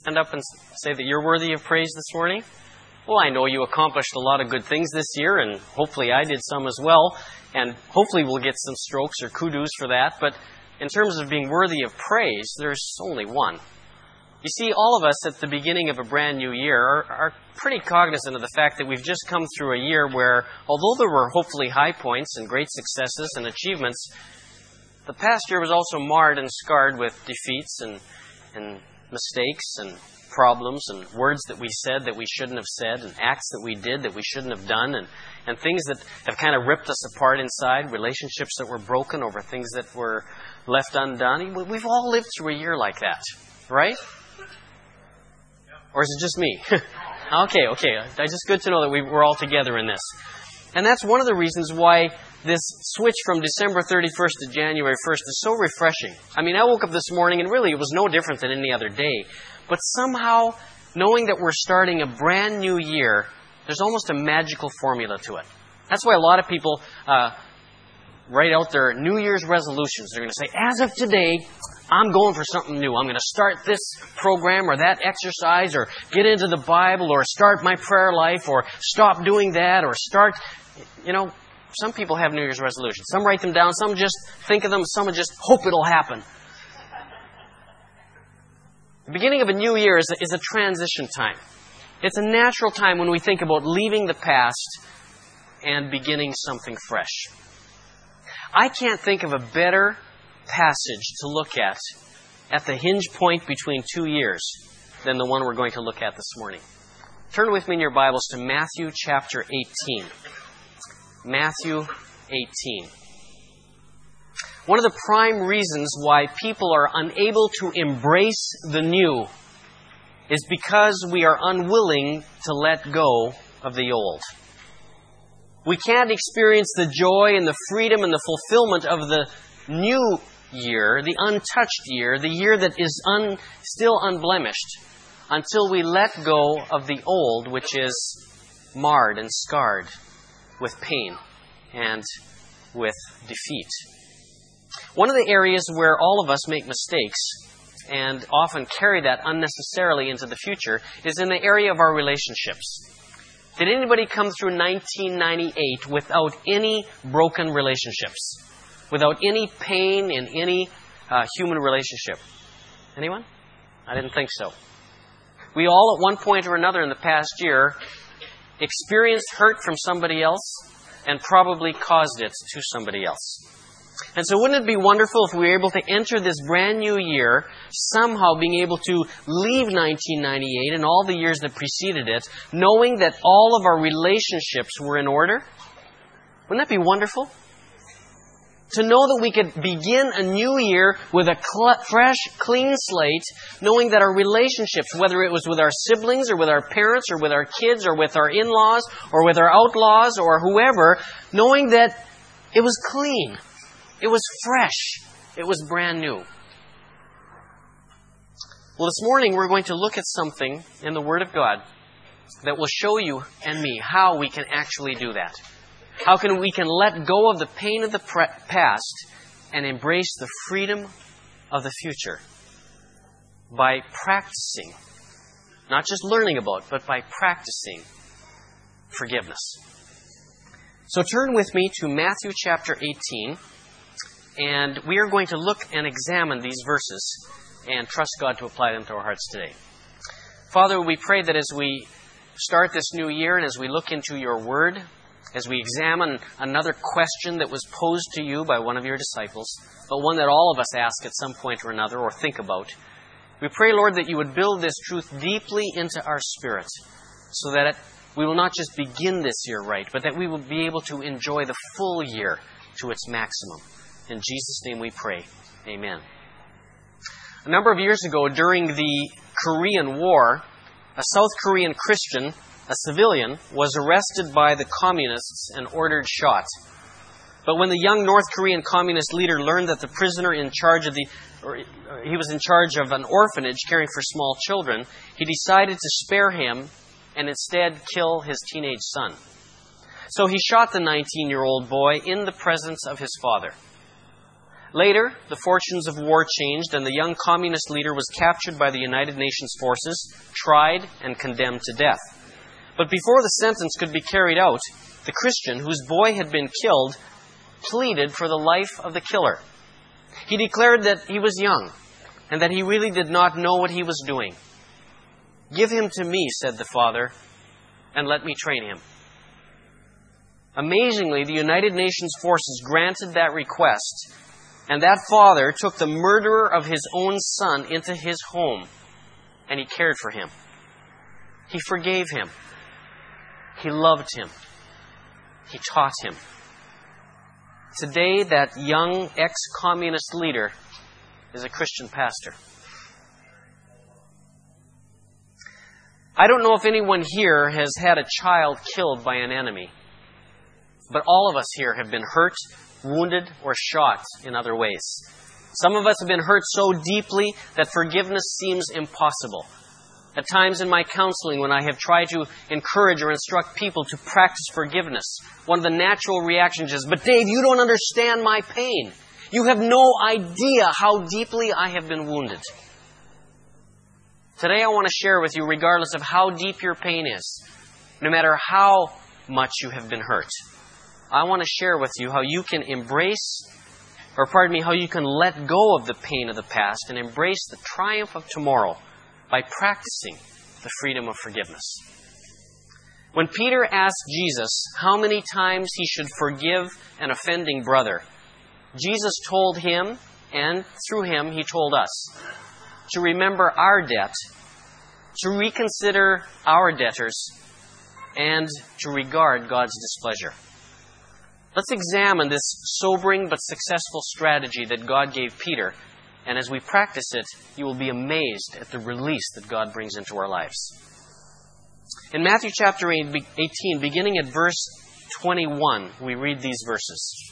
stand up and say that you're worthy of praise this morning? Well, I know you accomplished a lot of good things this year, and hopefully I did some as well, and hopefully we'll get some strokes or kudos for that. But in terms of being worthy of praise, there's only one. You see, all of us at the beginning of a brand new year are pretty cognizant of the fact that we've just come through a year where, although there were hopefully high points and great successes and achievements, the past year was also marred and scarred with defeats and mistakes and problems and words that we said that we shouldn't have said and acts that we did that we shouldn't have done and things that have kind of ripped us apart inside, relationships that were broken over things that were left undone. We've all lived through a year like that, right? Or is it just me? Okay. It's just good to know that we're all together in this. And that's one of the reasons why this switch from December 31st to January 1st is so refreshing. I mean, I woke up this morning and really it was no different than any other day. But somehow, knowing that we're starting a brand new year, there's almost a magical formula to it. That's why a lot of people write out their New Year's resolutions. They're going to say, as of today, I'm going for something new. I'm going to start this program or that exercise or get into the Bible or start my prayer life or stop doing that or start, some people have New Year's resolutions. Some write them down. Some just think of them. Some just hope it'll happen. The beginning of a new year is a transition time. It's a natural time when we think about leaving the past and beginning something fresh. I can't think of a better passage to look at the hinge point between 2 years than the one we're going to look at this morning. Turn with me in your Bibles to Matthew chapter 18. Matthew 18. One of the prime reasons why people are unable to embrace the new is because we are unwilling to let go of the old. We can't experience the joy and the freedom and the fulfillment of the new year, the untouched year, the year that is still unblemished, until we let go of the old, which is marred and scarred with pain and with defeat. One of the areas where all of us make mistakes and often carry that unnecessarily into the future is in the area of our relationships. Did anybody come through 1998 without any broken relationships? Without any pain in any human relationship? Anyone? I didn't think so. We all at one point or another in the past year experienced hurt from somebody else and probably caused it to somebody else. And so wouldn't it be wonderful if we were able to enter this brand new year somehow being able to leave 1998 and all the years that preceded it, knowing that all of our relationships were in order? Wouldn't that be wonderful? To know that we could begin a new year with a fresh, clean slate, knowing that our relationships, whether it was with our siblings or with our parents or with our kids or with our in-laws or with our outlaws or whoever, knowing that it was clean. It was fresh. It was brand new. Well, this morning we're going to look at something in the Word of God that will show you and me how we can actually do that. How we can let go of the pain of the past and embrace the freedom of the future by practicing, not just learning about, but by practicing forgiveness. So turn with me to Matthew chapter 18. And we are going to look and examine these verses and trust God to apply them to our hearts today. Father, we pray that as we start this new year and as we look into your word, as we examine another question that was posed to you by one of your disciples, but one that all of us ask at some point or another or think about, we pray, Lord, that you would build this truth deeply into our spirit so that we will not just begin this year right, but that we will be able to enjoy the full year to its maximum. In Jesus' name we pray. Amen. A number of years ago, during the Korean War, a South Korean Christian, a civilian, was arrested by the communists and ordered shot. But when the young North Korean communist leader learned that the prisoner he was in charge of an orphanage caring for small children, he decided to spare him and instead kill his teenage son. So he shot the 19-year-old boy in the presence of his father. Later, the fortunes of war changed, and the young communist leader was captured by the United Nations forces, tried, and condemned to death. But before the sentence could be carried out, the Christian, whose boy had been killed, pleaded for the life of the killer. He declared that he was young, and that he really did not know what he was doing. "Give him to me," said the father, "and let me train him." Amazingly, the United Nations forces granted that request, and that father took the murderer of his own son into his home, and he cared for him. He forgave him. He loved him. He taught him. Today, that young ex-communist leader is a Christian pastor. I don't know if anyone here has had a child killed by an enemy, but all of us here have been hurt, wounded, or shot in other ways. Some of us have been hurt so deeply that forgiveness seems impossible. At times in my counseling, when I have tried to encourage or instruct people to practice forgiveness, one of the natural reactions is, "But Dave, you don't understand my pain. You have no idea how deeply I have been wounded." Today I want to share with you, regardless of how deep your pain is, no matter how much you have been hurt, I want to share with you how you can how you can let go of the pain of the past and embrace the triumph of tomorrow by practicing the freedom of forgiveness. When Peter asked Jesus how many times he should forgive an offending brother, Jesus told him, and through him he told us, to remember our debt, to reconsider our debtors, and to regard God's displeasure. Let's examine this sobering but successful strategy that God gave Peter, and as we practice it, you will be amazed at the release that God brings into our lives. In Matthew chapter 18, beginning at verse 21, we read these verses.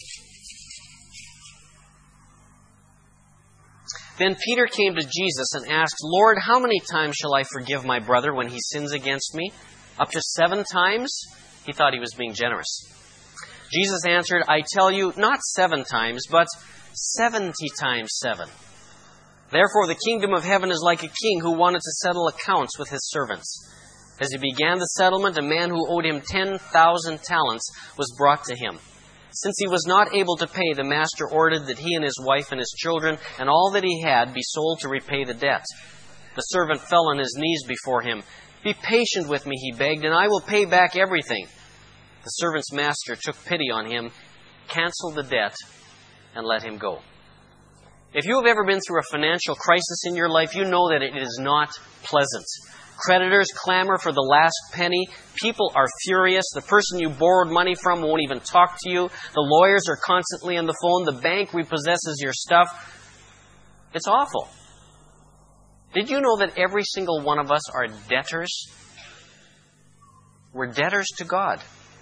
Then Peter came to Jesus and asked, "Lord, how many times shall I forgive my brother when he sins against me? Up to 7 times?" He thought he was being generous. Jesus answered, "I tell you, not 7 times, but 70 times 7. Therefore the kingdom of heaven is like a king who wanted to settle accounts with his servants. As he began the settlement, a man who owed him 10,000 talents was brought to him. Since he was not able to pay, the master ordered that he and his wife and his children and all that he had be sold to repay the debt. The servant fell on his knees before him. 'Be patient with me,' he begged, 'and I will pay back everything.' The servant's master took pity on him, canceled the debt, and let him go." If you have ever been through a financial crisis in your life, you know that it is not pleasant. Creditors clamor for the last penny. People are furious. The person you borrowed money from won't even talk to you. The lawyers are constantly on the phone. The bank repossesses your stuff. It's awful. Did you know that every single one of us are debtors? We're debtors to God.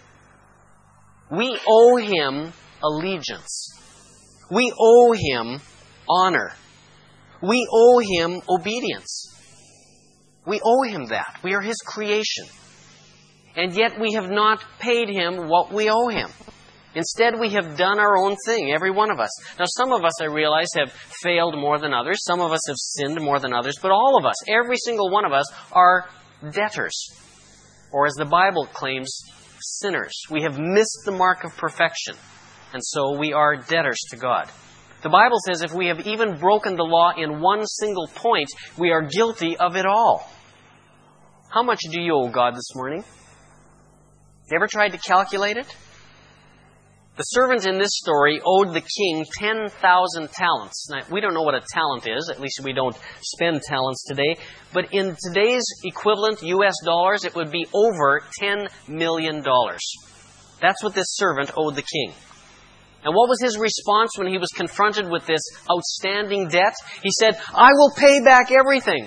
We owe Him allegiance. We owe Him honor. We owe Him obedience. We owe Him that. We are His creation. And yet we have not paid Him what we owe Him. Instead, we have done our own thing, every one of us. Now, some of us, I realize, have failed more than others. Some of us have sinned more than others. But all of us, every single one of us, are debtors. Or as the Bible claims, sinners. We have missed the mark of perfection. And so we are debtors to God. The Bible says if we have even broken the law in one single point, we are guilty of it all. How much do you owe God this morning? You ever tried to calculate it? The servant in this story owed the king 10,000 talents. Now, we don't know what a talent is. At least we don't spend talents today. But in today's equivalent, US dollars, it would be over $10 million. That's what this servant owed the king. And what was his response when he was confronted with this outstanding debt? He said, "I will pay back everything."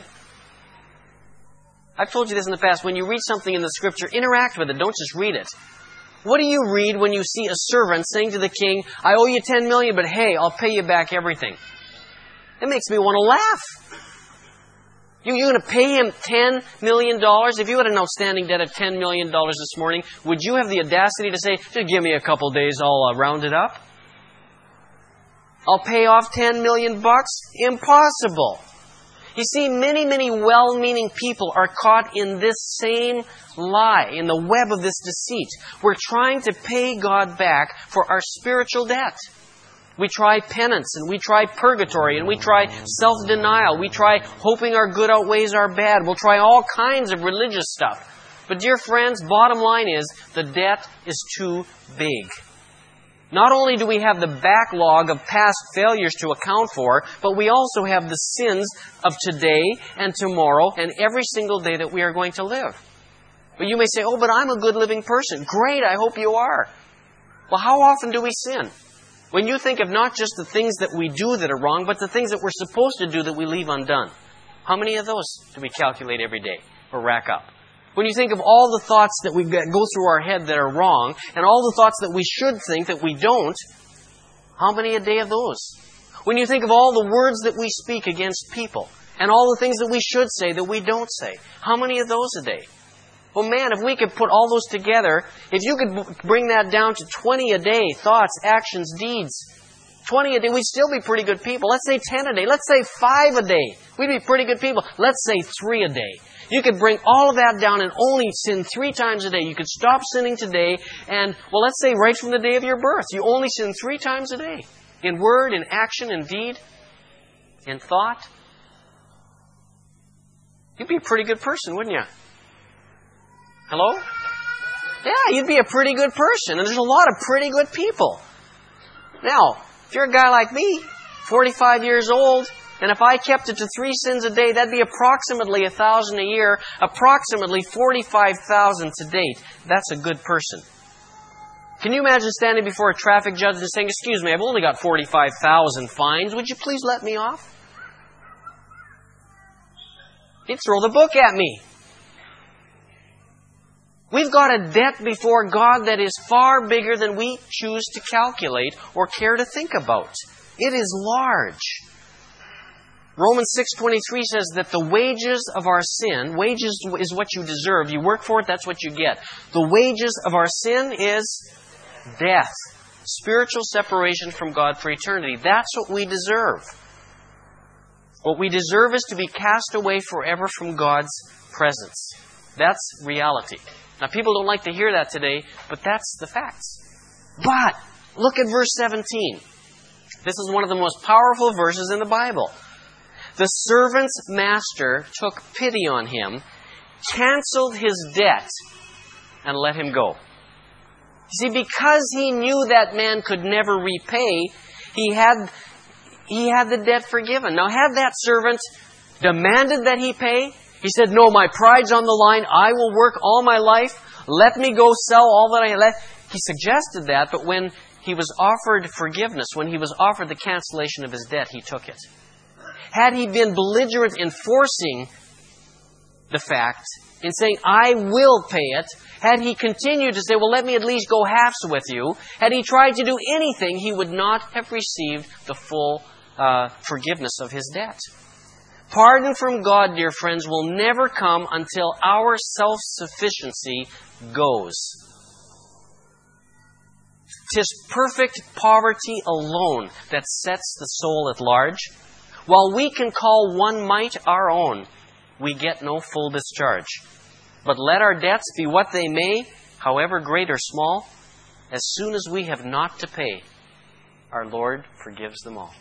I've told you this in the past. When you read something in the Scripture, interact with it. Don't just read it. What do you read when you see a servant saying to the king, "I owe you 10 million, but hey, I'll pay you back everything"? It makes me want to laugh. You're going to pay him $10 million? If you had an outstanding debt of $10 million this morning, would you have the audacity to say, "Just give me a couple days, I'll round it up"? I'll pay off 10 million bucks? Impossible. You see, many, many well-meaning people are caught in this same lie, in the web of this deceit. We're trying to pay God back for our spiritual debt. We try penance, and we try purgatory, and we try self-denial. We try hoping our good outweighs our bad. We'll try all kinds of religious stuff. But dear friends, bottom line is, the debt is too big. Not only do we have the backlog of past failures to account for, but we also have the sins of today and tomorrow and every single day that we are going to live. But you may say, oh, but I'm a good living person. Great, I hope you are. Well, how often do we sin? When you think of not just the things that we do that are wrong, but the things that we're supposed to do that we leave undone. How many of those do we calculate every day or rack up? When you think of all the thoughts that we go through our head that are wrong, and all the thoughts that we should think that we don't, how many a day of those? When you think of all the words that we speak against people, and all the things that we should say that we don't say, how many of those a day? Well, man, if we could put all those together, if you could bring that down to 20 a day, thoughts, actions, deeds, 20 a day, we'd still be pretty good people. Let's say 10 a day. Let's say 5 a day. We'd be pretty good people. Let's say 3 a day. You could bring all of that down and only sin 3 times a day. You could stop sinning today and, well, let's say right from the day of your birth. You only sin 3 times a day. In word, in action, in deed, in thought. You'd be a pretty good person, wouldn't you? Hello? Yeah, you'd be a pretty good person. And there's a lot of pretty good people. Now, if you're a guy like me, 45 years old, and if I kept it to 3 sins a day, that'd be approximately 1,000 a year, approximately 45,000 to date. That's a good person. Can you imagine standing before a traffic judge and saying, excuse me, I've only got 45,000 fines. Would you please let me off? He'd throw the book at me. We've got a debt before God that is far bigger than we choose to calculate or care to think about. It is large. Romans 6:23 says that the wages of our sin, wages is what you deserve. You work for it, that's what you get. The wages of our sin is death. Spiritual separation from God for eternity. That's what we deserve. What we deserve is to be cast away forever from God's presence. That's reality. Now, people don't like to hear that today, but that's the facts. But, look at verse 17. This is one of the most powerful verses in the Bible. The servant's master took pity on him, canceled his debt, and let him go. You see, because he knew that man could never repay, he had the debt forgiven. Now, had that servant demanded that he pay, he said, no, my pride's on the line. I will work all my life. Let me go sell all that I have. He suggested that, but when he was offered forgiveness, when he was offered the cancellation of his debt, he took it. Had he been belligerent in forcing the fact, in saying, I will pay it, had he continued to say, well, let me at least go halves with you, had he tried to do anything, he would not have received the full forgiveness of his debt. Pardon from God, dear friends, will never come until our self-sufficiency goes. 'Tis perfect poverty alone that sets the soul at large. While we can call one mite our own, we get no full discharge. But let our debts be what they may, however great or small, as soon as we have naught to pay, our Lord forgives them all.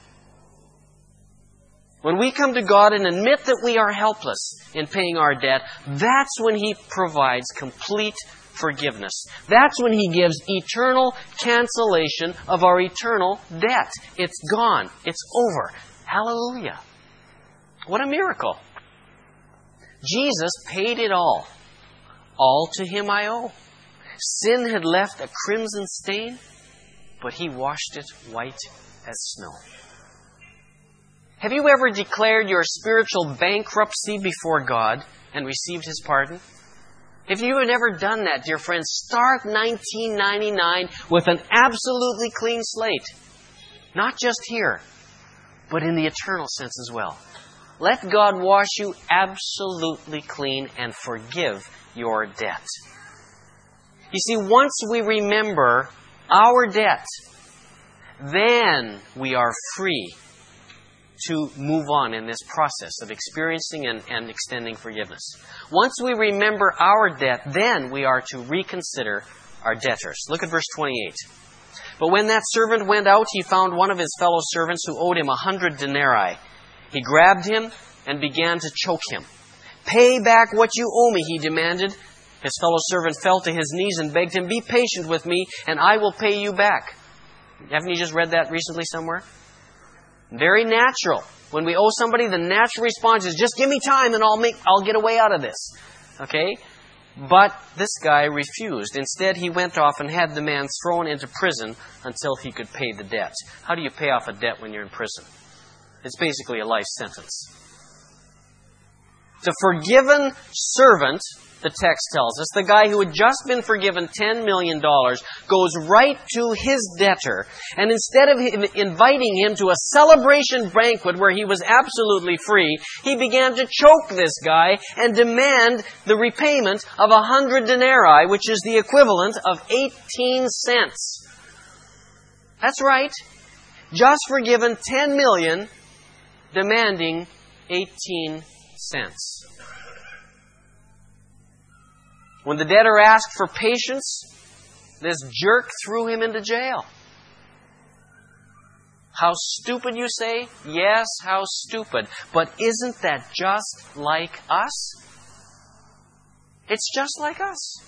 When we come to God and admit that we are helpless in paying our debt, that's when He provides complete forgiveness. That's when He gives eternal cancellation of our eternal debt. It's gone. It's over. Hallelujah. What a miracle. Jesus paid it all. All to Him I owe. Sin had left a crimson stain, but He washed it white as snow. Have you ever declared your spiritual bankruptcy before God and received His pardon? If you have never done that, dear friends, start 1999 with an absolutely clean slate. Not just here, but in the eternal sense as well. Let God wash you absolutely clean and forgive your debt. You see, once we remember our debt, then we are free to move on in this process of experiencing and extending forgiveness. Once we remember our debt, then we are to reconsider our debtors. Look at verse 28. But when that servant went out, he found one of his fellow servants who owed him 100 denarii. He grabbed him and began to choke him. "Pay back what you owe me," he demanded. His fellow servant fell to his knees and begged him, "Be patient with me, and I will pay you back." Haven't you just read that recently somewhere? Very natural. When we owe somebody, the natural response is, "Just give me time and I'll get a way out of this." Okay? But this guy refused. Instead, he went off and had the man thrown into prison until he could pay the debt. How do you pay off a debt when you're in prison? It's basically a life sentence. The forgiven servant, the text tells us, the guy who had just been forgiven $10 million, goes right to his debtor, and instead of inviting him to a celebration banquet where he was absolutely free, he began to choke this guy and demand the repayment of 100 denarii, which is the equivalent of 18 cents. That's right. Just forgiven 10 million, demanding 18 cents. When the debtor asked for patience, this jerk threw him into jail. How stupid, you say? Yes, how stupid. But isn't that just like us? It's just like us.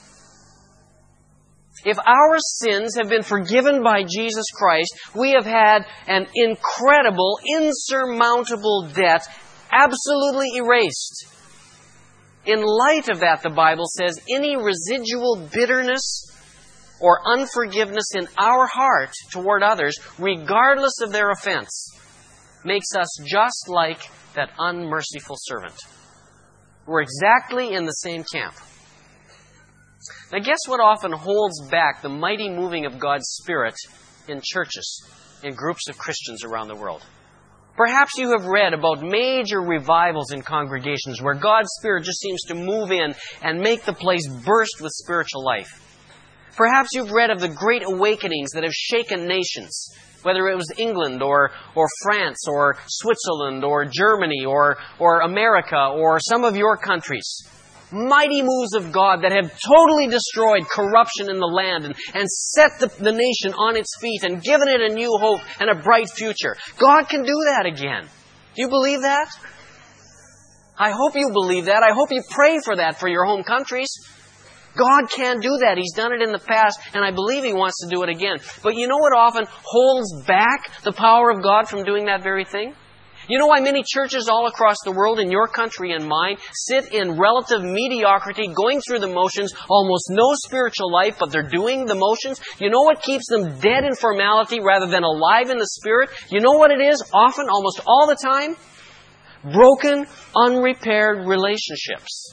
If our sins have been forgiven by Jesus Christ, we have had an incredible, insurmountable debt absolutely erased. In light of that, the Bible says, any residual bitterness or unforgiveness in our heart toward others, regardless of their offense, makes us just like that unmerciful servant. We're exactly in the same camp. Now, guess what often holds back the mighty moving of God's Spirit in churches, in groups of Christians around the world? Perhaps you have read about major revivals in congregations where God's Spirit just seems to move in and make the place burst with spiritual life. Perhaps you've read of the great awakenings that have shaken nations, whether it was England or France or Switzerland or Germany or America or some of your countries. Mighty moves of God that have totally destroyed corruption in the land and set the nation on its feet and given it a new hope and a bright future. God can do that again. Do you believe that? I hope you believe that. I hope you pray for that for your home countries. God can do that. He's done it in the past, and I believe He wants to do it again. But you know what often holds back the power of God from doing that very thing? You know why many churches all across the world, in your country and mine, sit in relative mediocrity, going through the motions, almost no spiritual life, but they're doing the motions? You know what keeps them dead in formality rather than alive in the Spirit? You know what it is? Often, almost all the time? Broken, unrepaired relationships.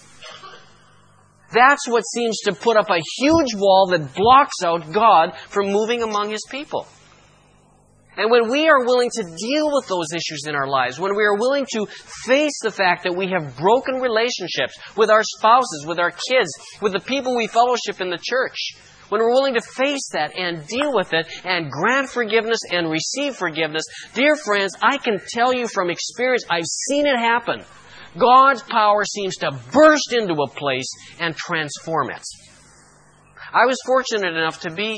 That's what seems to put up a huge wall that blocks out God from moving among His people. And when we are willing to deal with those issues in our lives, when we are willing to face the fact that we have broken relationships with our spouses, with our kids, with the people we fellowship in the church, when we're willing to face that and deal with it and grant forgiveness and receive forgiveness, dear friends, I can tell you from experience, I've seen it happen. God's power seems to burst into a place and transform it. I was fortunate enough to be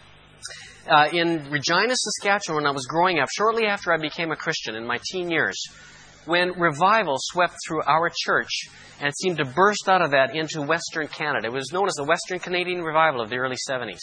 in Regina, Saskatchewan, when I was growing up, shortly after I became a Christian in my teen years, when revival swept through our church and seemed to burst out of that into Western Canada. It was known as the Western Canadian Revival of the early 70s.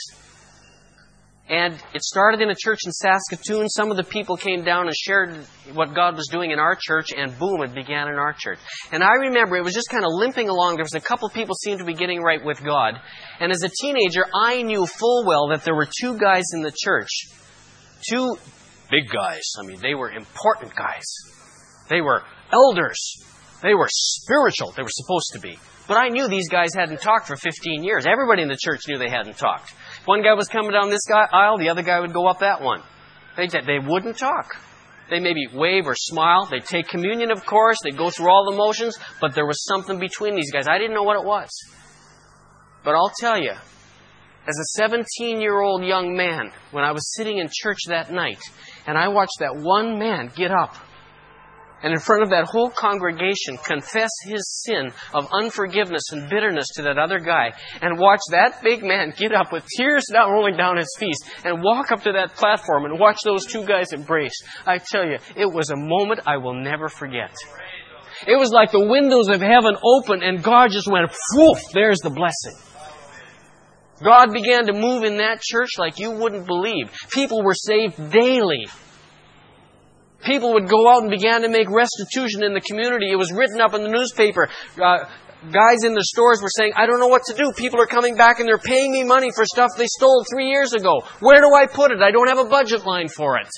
And it started in a church in Saskatoon. Some of the people came down and shared what God was doing in our church, and boom, it began in our church. And I remember it was just kind of limping along. There was a couple of people seemed to be getting right with God. And as a teenager, I knew full well that there were two guys in the church. Two big guys. I mean, they were important guys. They were elders. They were spiritual. They were supposed to be. But I knew these guys hadn't talked for 15 years. Everybody in the church knew they hadn't talked. One guy was coming down this aisle, the other guy would go up that one. They wouldn't talk. They maybe wave or smile. They'd take communion, of course. They'd go through all the motions. But there was something between these guys. I didn't know what it was. But I'll tell you, as a 17-year-old young man, when I was sitting in church that night, and I watched that one man get up and in front of that whole congregation confess his sin of unforgiveness and bitterness to that other guy, and watch that big man get up with tears rolling down his face and walk up to that platform and watch those two guys embrace. I tell you, it was a moment I will never forget. It was like the windows of heaven opened and God just went, whoof, there's the blessing. God began to move in that church like you wouldn't believe. People were saved daily. People would go out and began to make restitution in the community. It was written up in the newspaper. Guys in the stores were saying, I don't know what to do. People are coming back and they're paying me money for stuff they stole 3 years ago. Where do I put it? I don't have a budget line for it.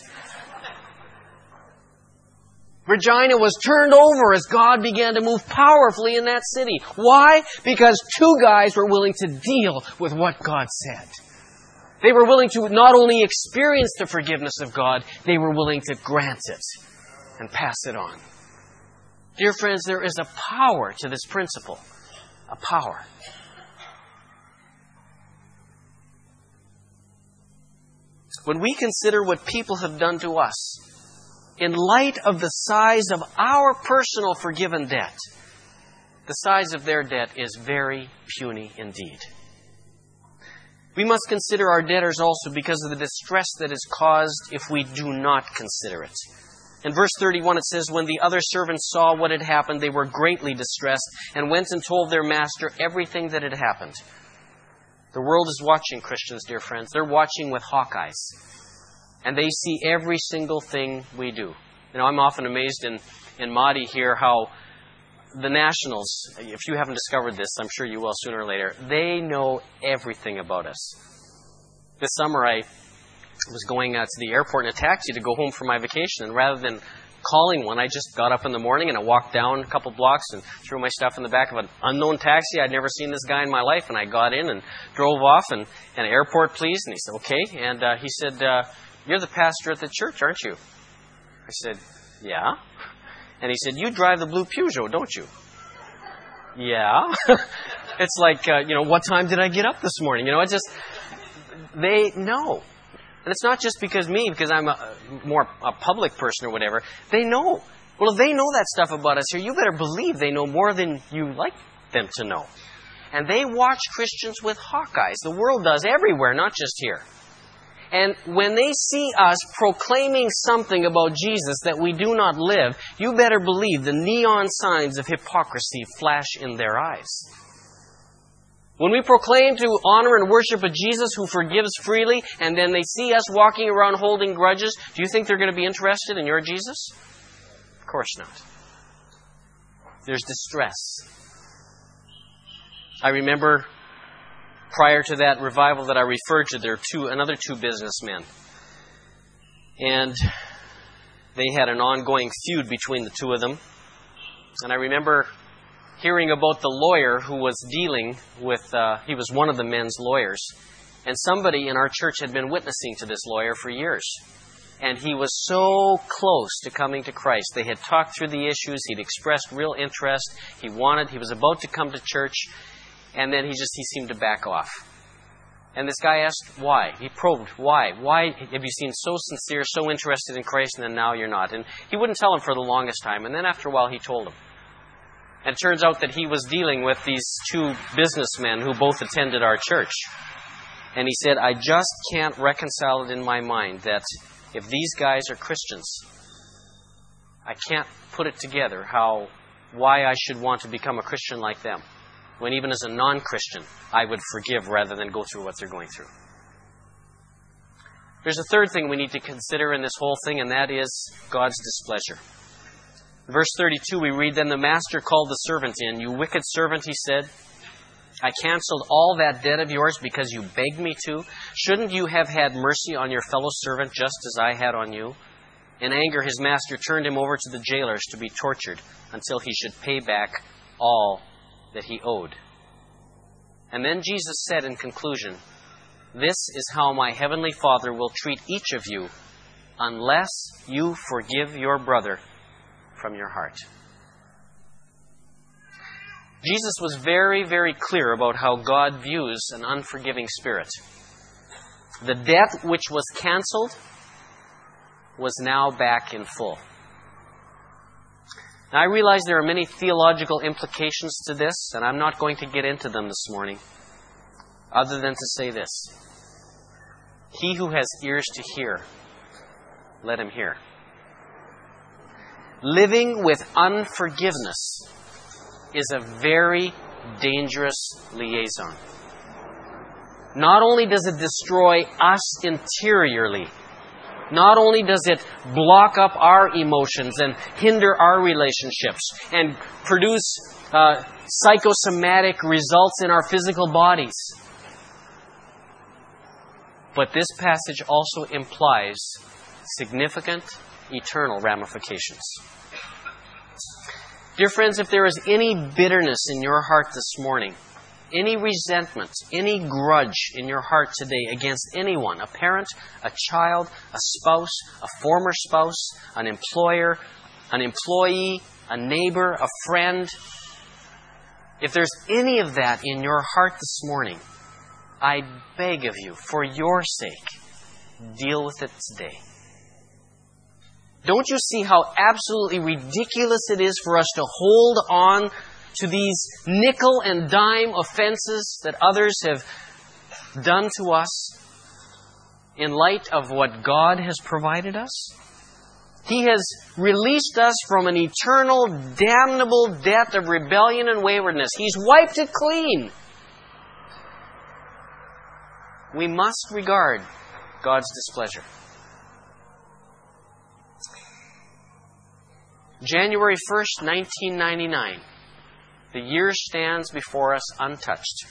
Regina was turned over as God began to move powerfully in that city. Why? Because two guys were willing to deal with what God said. They were willing to not only experience the forgiveness of God, they were willing to grant it and pass it on. Dear friends, there is a power to this principle. A power. When we consider what people have done to us, in light of the size of our personal forgiven debt, the size of their debt is very puny indeed. We must consider our debtors also because of the distress that is caused if we do not consider it. In verse 31 it says, when the other servants saw what had happened, they were greatly distressed and went and told their master everything that had happened. The world is watching, Christians, dear friends. They're watching with hawk eyes. And they see every single thing we do. You know, I'm often amazed in Mahdi here how the Nationals, if you haven't discovered this, I'm sure you will sooner or later, they know everything about us. This summer I was going to the airport in a taxi to go home for my vacation, and rather than calling one, I just got up in the morning and I walked down a couple blocks and threw my stuff in the back of an unknown taxi. I'd never seen this guy in my life, and I got in and drove off and airport, please. And he said, okay. And he said, you're the pastor at the church, aren't you? I said, yeah. And he said, you drive the blue Peugeot, don't you? Yeah. It's like, what time did I get up this morning? They know. And it's not just because I'm more a public person or whatever. They know. Well, if they know that stuff about us here, you better believe they know more than you like them to know. And they watch Christians with hawk eyes. The world does everywhere, not just here. And when they see us proclaiming something about Jesus that we do not live, you better believe the neon signs of hypocrisy flash in their eyes. When we proclaim to honor and worship a Jesus who forgives freely, and then they see us walking around holding grudges, do you think they're going to be interested in your Jesus? Of course not. There's distress. I remember prior to that revival that I referred to, there were another two businessmen. And they had an ongoing feud between the two of them. And I remember hearing about the lawyer who was dealing with, he was one of the men's lawyers. And somebody in our church had been witnessing to this lawyer for years. And he was so close to coming to Christ. They had talked through the issues. He'd expressed real interest. He was about to come to church. And then he seemed to back off. And this guy asked why. He probed why. Why have you seemed so sincere, so interested in Christ, and then now you're not? And he wouldn't tell him for the longest time. And then after a while he told him. And it turns out that he was dealing with these two businessmen who both attended our church. And he said, I just can't reconcile it in my mind that if these guys are Christians, I can't put it together why I should want to become a Christian like them. When even as a non-Christian, I would forgive rather than go through what they're going through. There's a third thing we need to consider in this whole thing, and that is God's displeasure. In verse 32, we read, Then the master called the servant in. You wicked servant, he said, I canceled all that debt of yours because you begged me to. Shouldn't you have had mercy on your fellow servant just as I had on you? In anger, his master turned him over to the jailers to be tortured until he should pay back all that he owed. And then Jesus said in conclusion, This is how my heavenly Father will treat each of you unless you forgive your brother from your heart. Jesus was very, very clear about how God views an unforgiving spirit. The debt which was canceled was now back in full. Now, I realize there are many theological implications to this, and I'm not going to get into them this morning, other than to say this. He who has ears to hear, let him hear. Living with unforgiveness is a very dangerous liaison. Not only does it destroy us interiorly, not only does it block up our emotions and hinder our relationships and produce psychosomatic results in our physical bodies, but this passage also implies significant eternal ramifications. Dear friends, if there is any bitterness in your heart this morning, any resentment, any grudge in your heart today against anyone, a parent, a child, a spouse, a former spouse, an employer, an employee, a neighbor, a friend, if there's any of that in your heart this morning, I beg of you, for your sake, deal with it today. Don't you see how absolutely ridiculous it is for us to hold on to these nickel and dime offenses that others have done to us in light of what God has provided us? He has released us from an eternal, damnable debt of rebellion and waywardness. He's wiped it clean. We must regard God's displeasure. January 1st, 1999. The year stands before us untouched.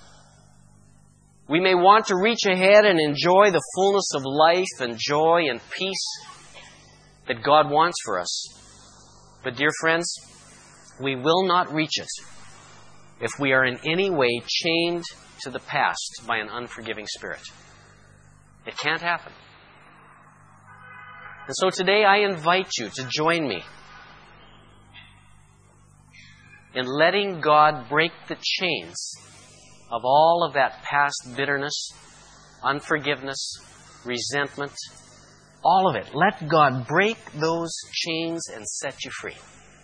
We may want to reach ahead and enjoy the fullness of life and joy and peace that God wants for us. But dear friends, we will not reach it if we are in any way chained to the past by an unforgiving spirit. It can't happen. And so today I invite you to join me in letting God break the chains of all of that past bitterness, unforgiveness, resentment, all of it. Let God break those chains and set you free.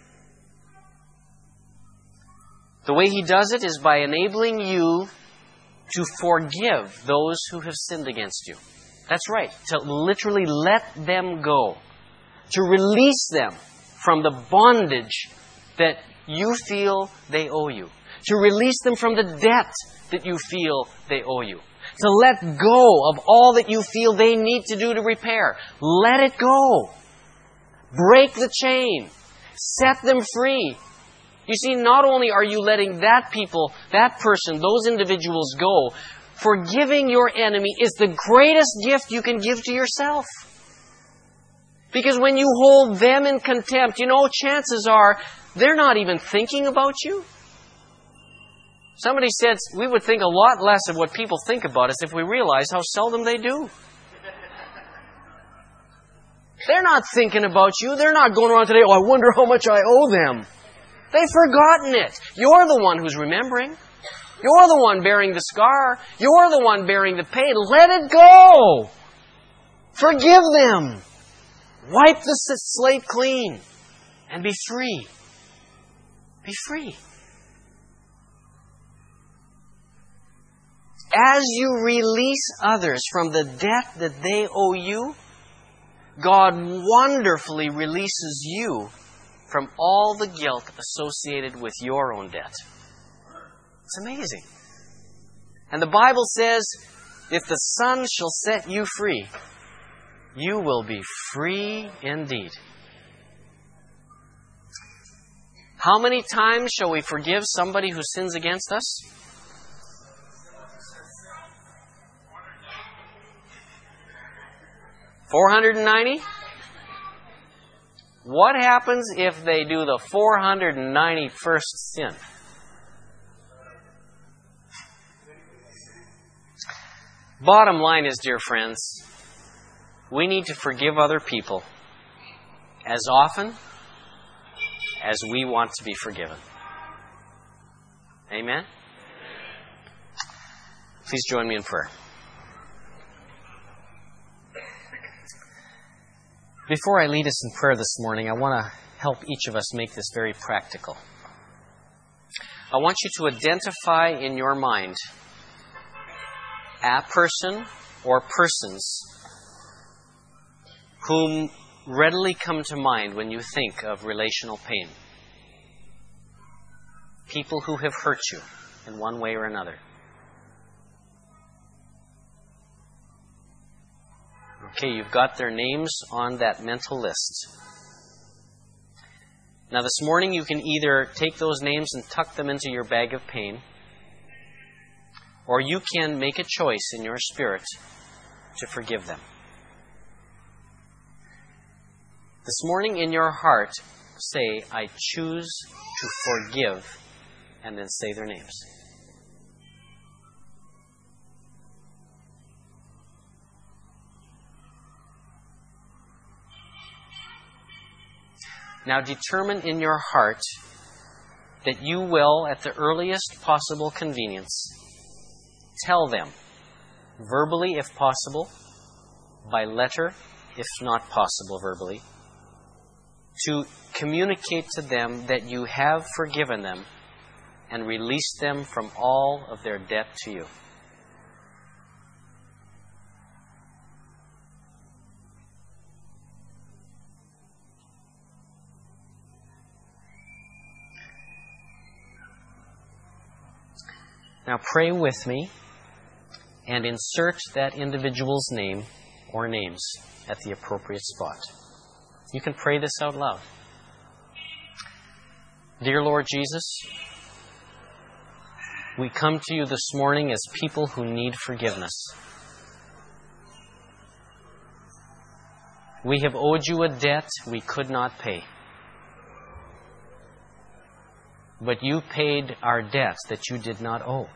The way He does it is by enabling you to forgive those who have sinned against you. That's right, to literally let them go, to release them from the bondage that you feel they owe you, to release them from the debt that you feel they owe you, to let go of all that you feel they need to do to repair. Let it go. Break the chain. Set them free. You see, not only are you letting that people, that person, those individuals go, forgiving your enemy is the greatest gift you can give to yourself. Because when you hold them in contempt, chances are they're not even thinking about you. Somebody said we would think a lot less of what people think about us if we realized how seldom they do. They're not thinking about you. They're not going around today, I wonder how much I owe them. They've forgotten it. You're the one who's remembering. You're the one bearing the scar. You're the one bearing the pain. Let it go. Forgive them. Wipe the slate clean and be free. Be free. As you release others from the debt that they owe you, God wonderfully releases you from all the guilt associated with your own debt. It's amazing. And the Bible says, if the Son shall set you free, you will be free indeed. How many times shall we forgive somebody who sins against us? 490? What happens if they do the 491st sin? Bottom line is, dear friends, we need to forgive other people as often as we want to be forgiven. Amen? Please join me in prayer. Before I lead us in prayer this morning, I want to help each of us make this very practical. I want you to identify in your mind a person or persons whom readily come to mind when you think of relational pain. People who have hurt you in one way or another. Okay, you've got their names on that mental list. Now this morning you can either take those names and tuck them into your bag of pain, or you can make a choice in your spirit to forgive them. This morning in your heart, say, I choose to forgive, and then say their names. Now determine in your heart that you will, at the earliest possible convenience, tell them, verbally if possible, by letter if not possible verbally, to communicate to them that you have forgiven them and released them from all of their debt to you. Now pray with me and insert that individual's name or names at the appropriate spot. You can pray this out loud. Dear Lord Jesus, we come to you this morning as people who need forgiveness. We have owed you a debt we could not pay. But you paid our debt that you did not owe.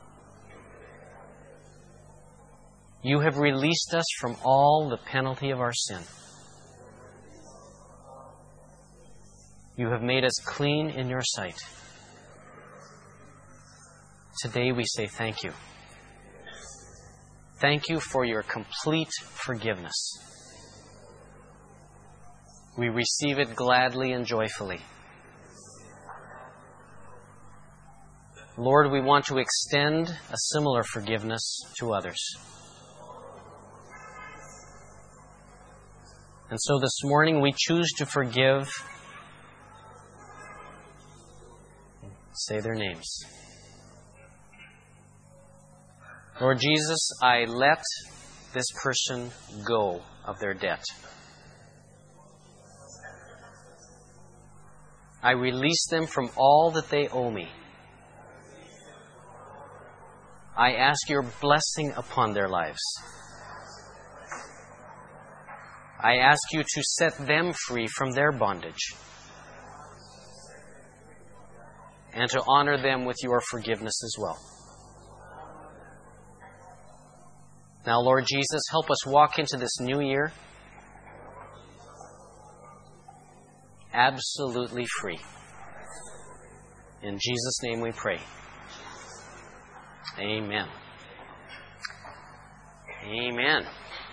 You have released us from all the penalty of our sin. You have made us clean in your sight. Today we say thank you. Thank you for your complete forgiveness. We receive it gladly and joyfully. Lord, we want to extend a similar forgiveness to others. And so this morning we choose to forgive. Say their names. Lord Jesus, I let this person go of their debt. I release them from all that they owe me. I ask your blessing upon their lives. I ask you to set them free from their bondage and to honor them with your forgiveness as well. Now, Lord Jesus, help us walk into this new year absolutely free. In Jesus' name we pray. Amen. Amen.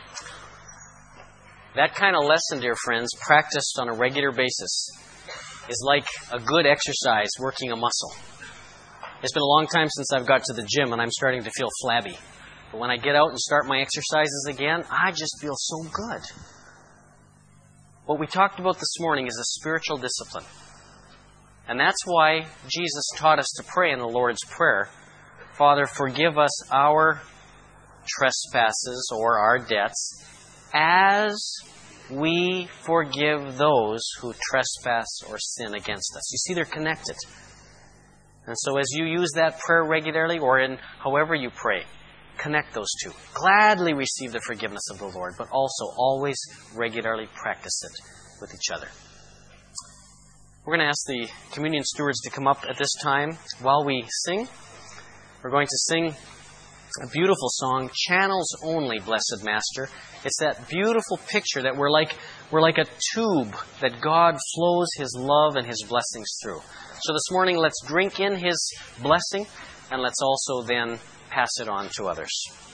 That kind of lesson, dear friends, practiced on a regular basis, is like a good exercise working a muscle. It's been a long time since I've got to the gym and I'm starting to feel flabby. But when I get out and start my exercises again, I just feel so good. What we talked about this morning is a spiritual discipline. And that's why Jesus taught us to pray in the Lord's Prayer, Father, forgive us our trespasses or our debts as we forgive those who trespass or sin against us. You see, they're connected. And so as you use that prayer regularly or in however you pray, connect those two. Gladly receive the forgiveness of the Lord, but also always regularly practice it with each other. We're going to ask the communion stewards to come up at this time while we sing. We're going to sing a beautiful song, Channels Only, Blessed Master. It's that beautiful picture that we're like We're like a tube that God flows His love and His blessings through. So this morning, let's drink in His blessing, and let's also then pass it on to others.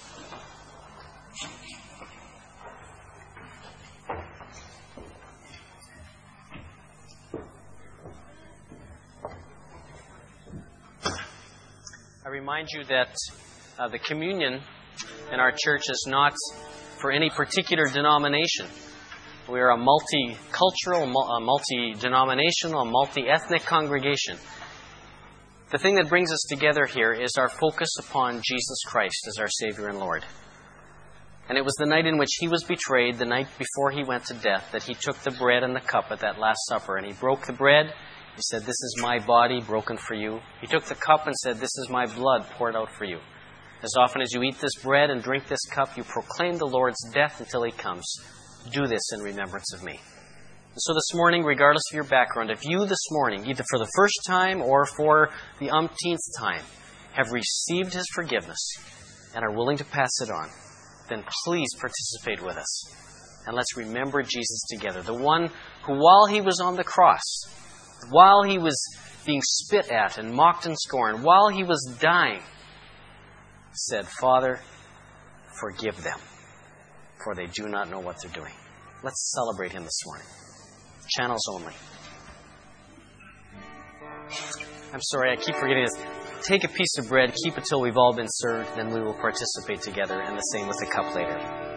I remind you that the communion in our church is not for any particular denomination. We are a multicultural, multi-denominational, multi-ethnic congregation. The thing that brings us together here is our focus upon Jesus Christ as our Savior and Lord. And it was the night in which He was betrayed, the night before He went to death, that He took the bread and the cup at that Last Supper, and He broke the bread. He said, "This is my body broken for you." He took the cup and said, "This is my blood poured out for you. As often as you eat this bread and drink this cup, you proclaim the Lord's death until He comes. Do this in remembrance of me." And so this morning, regardless of your background, if you this morning, either for the first time or for the umpteenth time, have received His forgiveness and are willing to pass it on, then please participate with us. And let's remember Jesus together. The one who, while He was on the cross, while He was being spit at and mocked and scorned, while He was dying, said, "Father, forgive them, for they do not know what they're doing." Let's celebrate Him this morning. Channels only. I'm sorry, I keep forgetting this. Take a piece of bread, keep it till we've all been served, then we will participate together, and the same with the cup later.